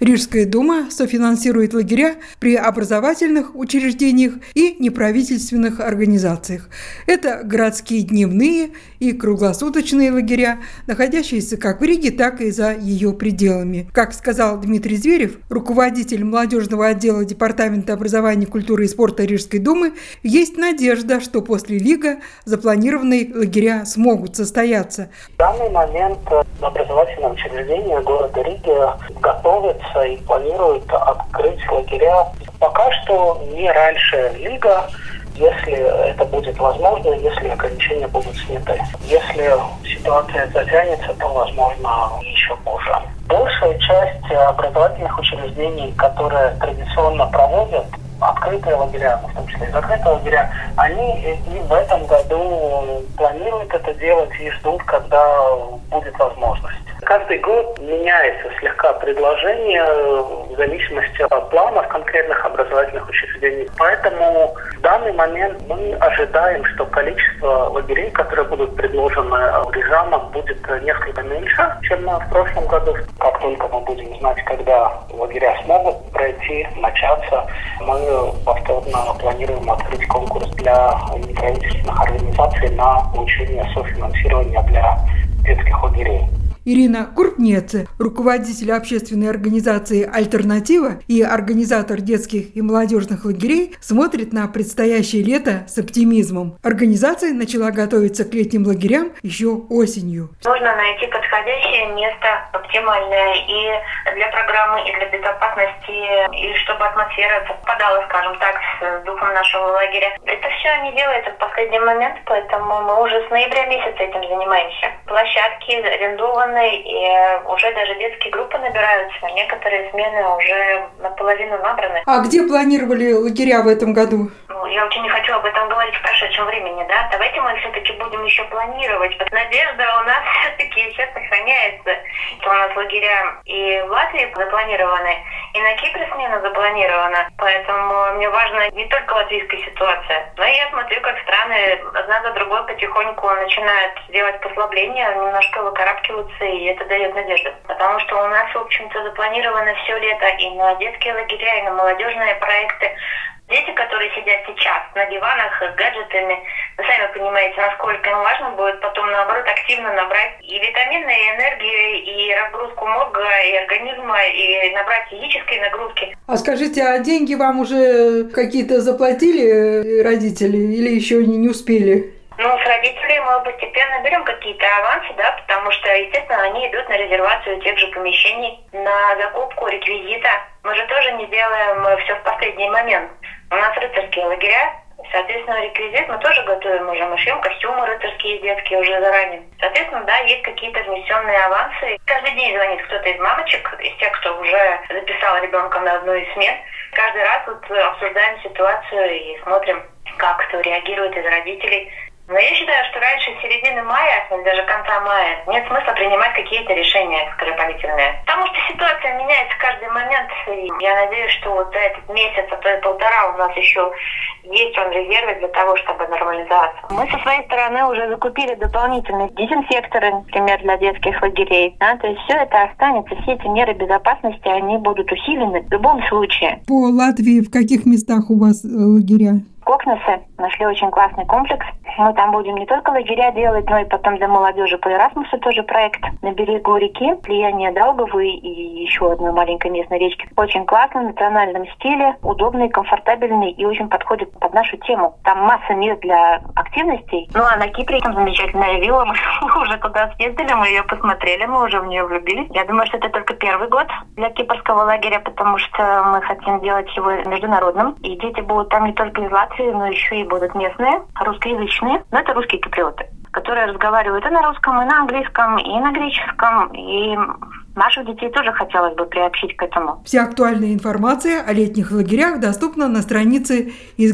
Рижская дума софинансирует лагеря при образовательных учреждениях и неправительственных организациях. Это городские дневные и круглосуточные лагеря, находящиеся как в Риге, так и за ее пределами. Как сказал Дмитрий Зверев, руководитель молодежного отдела Департамента образования, культуры и спорта Рижской думы, есть надежда, что после Лига запланированные лагеря смогут состояться. В данный момент образовательные учреждения города Риги готовятся и планируют открыть лагеря пока что не раньше Лига, если это будет возможно, если ограничения будут сняты. Если ситуация затянется, то, возможно, еще позже. Большая часть образовательных учреждений, которые традиционно проводят открытые лагеря, в том числе и закрытые лагеря, они и в этом году планируют это делать и ждут, когда будет возможность. Каждый год меняется слегка предложение в зависимости от планов конкретных образовательных учреждений. Поэтому в данный момент мы ожидаем, что количество лагерей, которые будут предложены рижанам, будет несколько меньше, чем в прошлом году. Как только мы будем знать, когда лагеря смогут пройти, начаться, мы повторно планируем открыть конкурс для неправительственных организаций на получение софинансирования для детских лагерей. Ирина Курпнеце, руководитель общественной организации «Альтернатива» и организатор детских и молодежных лагерей, смотрит на предстоящее лето с оптимизмом. Организация начала готовиться к летним лагерям еще осенью. Нужно найти подходящее место, оптимальное и для программы, и для безопасности, и чтобы атмосфера совпадала, скажем так, с духом нашего лагеря. Это все не делается в последний момент, поэтому мы уже с ноября месяца этим занимаемся. Площадки арендованы, и уже даже детские группы набираются. Некоторые смены уже наполовину набраны. А где планировали лагеря в этом году? Я очень не хочу об этом говорить в прошедшем времени, да. Давайте мы все-таки будем еще планировать. Надежда у нас все-таки еще сохраняется. У нас лагеря и в Латвии запланированы, и на Кипре смена запланирована. Поэтому мне важна не только латвийская ситуация, но и я смотрю, как страны одна за другой потихоньку начинают делать послабления, немножко выкарабкиваться, и это дает надежду. Потому что у нас, в общем-то, запланировано все лето и на детские лагеря, и на молодежные проекты. Дети, которые сидят сейчас на диванах с гаджетами, вы сами понимаете, насколько им важно будет потом, наоборот, активно набрать и витамины, и энергию, и разгрузку мозга, и организма, и набрать физической нагрузки. А скажите, а деньги вам уже какие-то заплатили родители или еще не успели? С родителей мы постепенно берем какие-то авансы, да, потому что, естественно, они идут на резервацию тех же помещений, на закупку реквизита. Мы же тоже не делаем все в последний момент. У нас рыцарские лагеря, соответственно, реквизит мы тоже готовим уже. Мы шьем костюмы рыцарские детские уже заранее. Соответственно, да, есть какие-то внесенные авансы. Каждый день звонит кто-то из мамочек, из тех, кто уже записал ребенка на одну из смен. Каждый раз обсуждаем ситуацию и смотрим, как кто реагирует из родителей. Но я считаю, что раньше середины мая, или даже конца мая, нет смысла принимать какие-то решения скоропалительные. Потому что ситуация меняется каждый момент, и я надеюсь, что вот за этот месяц, а то и полтора у нас еще есть он резервы для того, чтобы нормализоваться. Мы со своей стороны уже закупили дополнительные дезинфекторы, например, для детских лагерей. Да? То есть все это останется, все эти меры безопасности, они будут усилены в любом случае. По Латвии в каких местах у вас лагеря? Кокнесе нашли очень классный комплекс. Мы там будем не только лагеря делать, но и потом для молодежи по Эрасмусу тоже проект. На берегу реки, слияние Даугавы и еще одной маленькой местной речки. Очень классно, в национальном стиле, удобный, комфортабельный и очень подходит под нашу тему. Там масса мест для активностей. А на Кипре там замечательная вилла. Мы уже туда съездили, мы ее посмотрели, мы уже в нее влюбились. Я думаю, что это только первый год для кипрского лагеря, потому что мы хотим делать его международным. И дети будут там не только из Латвии, но еще и будут местные, русскоязычные, но это русские киприоты, которые разговаривают и на русском, и на английском, и на греческом, и наших детей тоже хотелось бы приобщить к этому. Вся актуальная информация о летних лагерях доступна на странице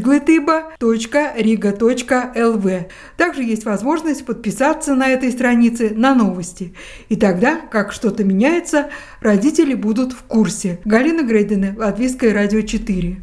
izglītība.riga.lv. Также есть возможность подписаться на этой странице на новости. И тогда, как что-то меняется, родители будут в курсе. Галина Грейдина, Латвийское радио 4.